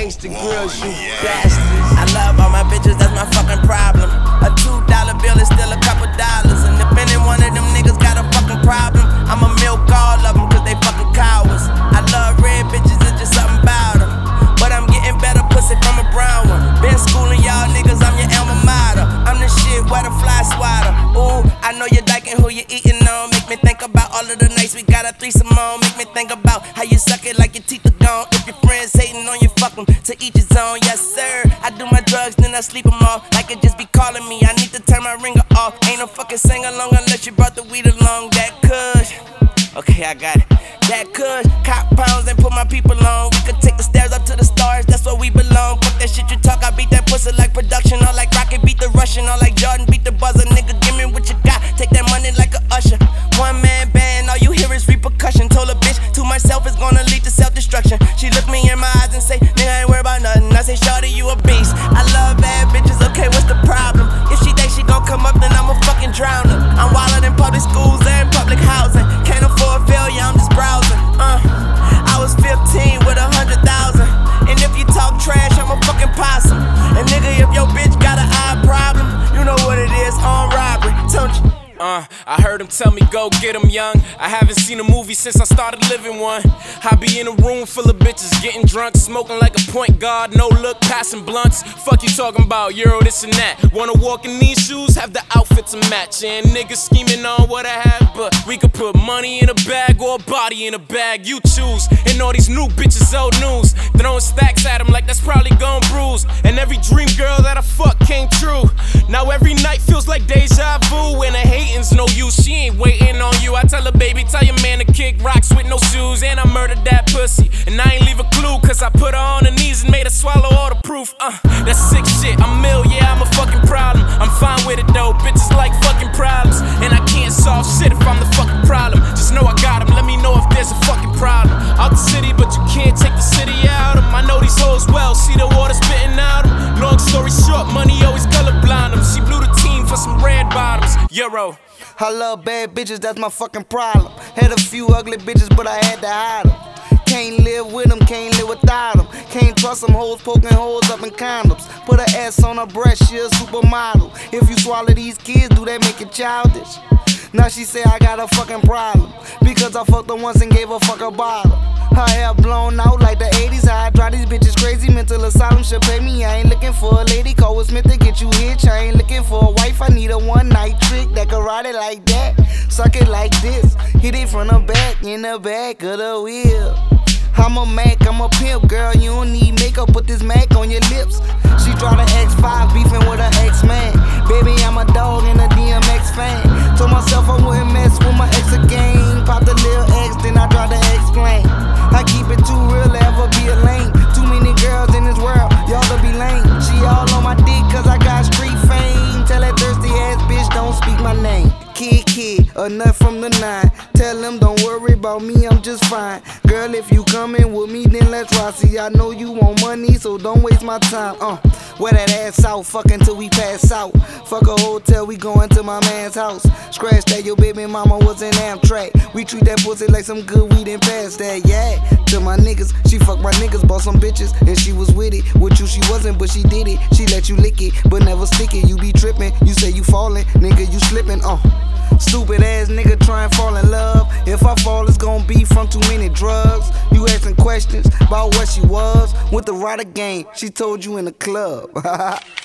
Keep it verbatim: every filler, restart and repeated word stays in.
gangsta grills, you bastards. I love all my bitches, that's my fucking problem. A two dollar bill is still a couple dollars. And if any one of them niggas got a fucking problem, I'ma milk all of them cause they fucking cowards. I love red bitches, it's just something about them. But I'm getting better pussy from a brown one. Been schooling y'all niggas, I'm your alma mater. I'm the shit, where the fly swatter. Ooh, I know you're liking who you eating on. Make me think about all of the nights we got a threesome on. Make me think about how you suck it like your teeth are gone. If your friends hating on you, fuck them, to each his own, yes sir. I do my drugs, then I sleep them off. Like it just be calling me, I need to turn my ringer off. Ain't no fucking sing along unless you brought the weed along. That kush, okay I got it. That kush, cop pounds and put my people on. We could take the stairs up to the stars, that's where we belong. Fuck that shit you talk, I beat that pussy like production. Or like Rocket beat the Russian, or like Jordan beat the buzzer. Nigga, give me what you got, take that money like a usher. One man band, all you hear is repercussion. Told a bitch to myself it's gonna lead to self-destruction. She looked me in my eyes and say, nigga, I ain't worried about nothing. I say, shawty, you a beast. I love bad bitches, okay, what's the problem? If she think she gon' come up, then I'ma fucking drown her. I'm wildin' in public schools and public housing. Can't afford failure, I'm just browsing. Uh, I was fifteen with a hundred thousand. And if you talk trash, I'm a fucking possum. And nigga, if your bitch got an eye problem, you know what it is, armed robbery, don't you? Uh, I heard him tell me go get him young. I haven't seen a movie since I started living one. I be in a room full of bitches getting drunk, smoking like a point guard, no look, passing blunts. Fuck you talking about, Euro this and that. Wanna walk in these shoes, have the outfit to match. And niggas scheming on what I have, but we could put money in a bag or a body in a bag, you choose. And all these new bitches old news, throwing stacks at them like that's probably gon' bruise. And every dream girl that I fuck came true. Now every night feels like deja vu. And I hate no use, she ain't waiting on you. I tell her, baby, tell your man to kick rocks with no shoes. And I murdered that pussy, and I ain't leave a clue, cause I put her on her knees and made her swallow all the proof. Uh, that's sick shit, I'm ill, yeah, I'm a fucking problem. I'm fine with it though, bitches like fucking problems. And I can't solve shit if I'm the fucking problem. Just know I got them, let me know if there's a fucking problem. Out the city, but you can't take the city out of 'em. I know these hoes well, see the water spitting out 'em. Long story short, money always colorblind 'em. She blew the team for some red bottoms, Euro. I love bad bitches, that's my fucking problem. Had a few ugly bitches, but I had to hide them. Can't live with them, can't live without them. Can't trust them hoes poking holes up in condoms. Put her ass on her breast, she a supermodel. If you swallow these kids, do that make you childish? Now she say I got a fucking problem, because I fucked her once and gave her fuck a bottle. Her hair blown out like the eighties, how I drive these bitches crazy. Mental asylum should pay me, I ain't looking for a lady. Call with Smith to get you hitched. I ain't looking for a wife, I need a one night trick that can ride it like that. Suck it like this, hit it from the back, in the back of the wheel. I'm a Mac, I'm a pimp, girl, you don't need makeup, put this Mac on your lips. She drive the X five, beefing with her ex-man. Baby, I'm a dog and a D M X fan. Told myself I wouldn't mess with my ex again. Pop the little X, then I try to explain. I keep it too real to ever be a lame. Too many girls in this world, y'all to be lame. She all on my dick cause I got street fame. Tell that thirsty ass bitch don't speak my name. Kid, kid, a nut from the nine. Tell them don't worry about me, I'm just fine. Girl, if you coming with me, then let's ride. See, I know you want money, so don't waste my time. Uh, wear that ass out, fucking till we pass out. Fuck a hotel, we going to my man's house. Scratch that, your baby mama was in Amtrak. We treat that pussy like some good weed and pass that, yeah. To my niggas, she fuck my niggas, bought some bitches, and she was with it. With you, she wasn't, but she did it. She let you lick it, but never stick it. You be tripping, you say you falling, nigga, you slipping, uh. Stupid ass nigga try and fall in love. If I fall, it's gon' be from too many drugs. You asking questions about what she was. With the rider game, she told you in the club.